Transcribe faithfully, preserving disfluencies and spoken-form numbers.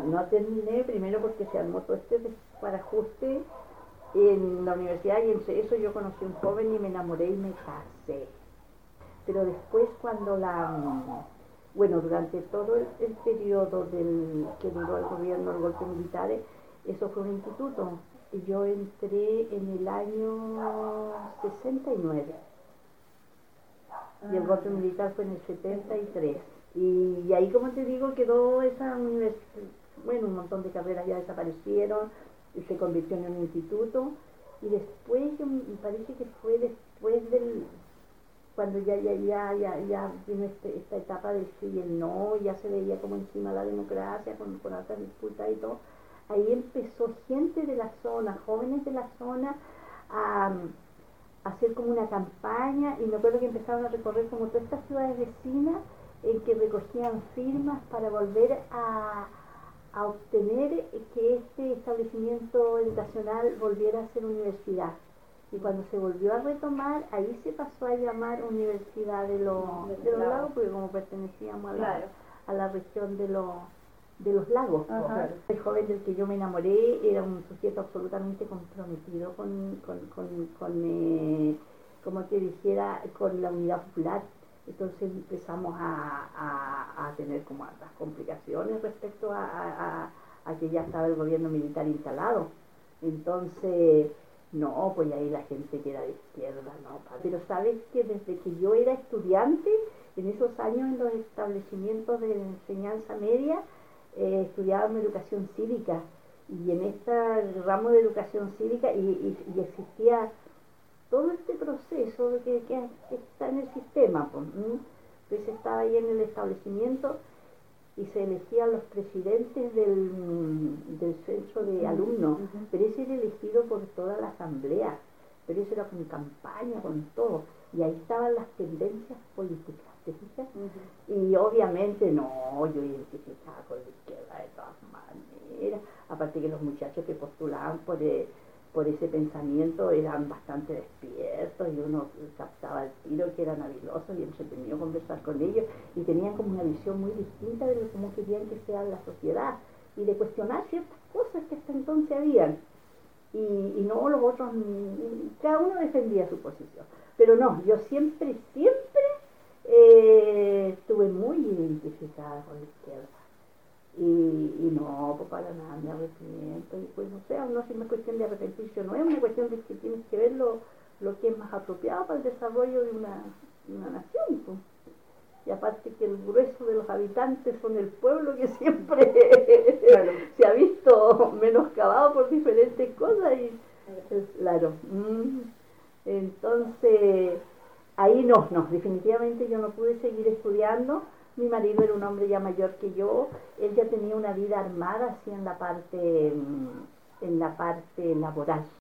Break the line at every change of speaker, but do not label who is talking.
no terminé, primero porque se armó todo este desbarajuste en la universidad y entre eso yo conocí a un joven y me enamoré y me casé. Pero después cuando la... Bueno, durante todo el, el periodo del que duró el gobierno, el golpe militar, eso fue un instituto. Yo entré en el año sesenta y nueve y el golpe militar fue en el setenta y tres. Y, y ahí, como te digo, quedó esa universidad. Bueno, un montón de carreras ya desaparecieron, y se convirtió en un instituto. Y después, yo, me parece que fue después del... cuando ya ya ya ya, ya vino este, esta etapa del sí y el no, ya se veía como encima la democracia, con, con altas disputas y todo, ahí empezó gente de la zona, jóvenes de la zona, a, a hacer como una campaña, y me acuerdo que empezaron a recorrer como todas estas ciudades vecinas, en que recogían firmas para volver a, a obtener que este establecimiento educacional volviera a ser universidad. Y cuando se volvió a retomar, ahí se pasó a llamar Universidad de los, de los Lagos, porque como pertenecíamos a la, claro. a la región de los, de los lagos. Ajá. El joven del que yo me enamoré era un sujeto absolutamente comprometido con, con, con, con eh, como te dijera, con la Unidad Popular. Entonces empezamos a, a, a tener como altas complicaciones respecto a, a, a que ya estaba el gobierno militar instalado. Entonces... No, pues ahí la gente que era de izquierda, no. Pero sabes que desde que yo era estudiante, en esos años en los establecimientos de enseñanza media, eh, estudiábamos educación cívica. Y en este ramo de educación cívica, y, y, y existía todo este proceso que, que, que está en el sistema. Pues, ¿m? Entonces estaba ahí en el establecimiento y se elegían los presidentes del, del centro de alumnos, uh-huh. Pero ese era elegido por toda la asamblea, pero eso era con campaña, con todo, y ahí estaban las tendencias políticas, ¿te fijas? Uh-huh. Y obviamente no, yo identificaba con la izquierda de todas maneras, aparte que los muchachos que postulaban por, eh, por ese pensamiento eran bastante despiertos y uno captaba el tiro que eran habilosos y entretenido conversar con ellos y tenían como una visión muy distinta de lo cómo querían que sea la sociedad y de cuestionar ciertas cosas que hasta entonces habían y, y no los otros, cada uno defendía su posición, pero no, yo siempre, siempre eh, estuve muy identificada con la izquierda. Y, y no, pues para nada me arrepiento, y pues o sea, no es una cuestión de arrepentirse, no es una cuestión de que tienes que ver lo, lo que es más apropiado para el desarrollo de una, de una nación, pues. Y aparte que el grueso de los habitantes son el pueblo que siempre claro. se ha visto menoscabado por diferentes cosas y claro, mm, entonces ahí no, no, definitivamente yo no pude seguir estudiando. Mi marido era un hombre ya mayor que yo, él ya tenía una vida armada así en la parte, en la parte laboral.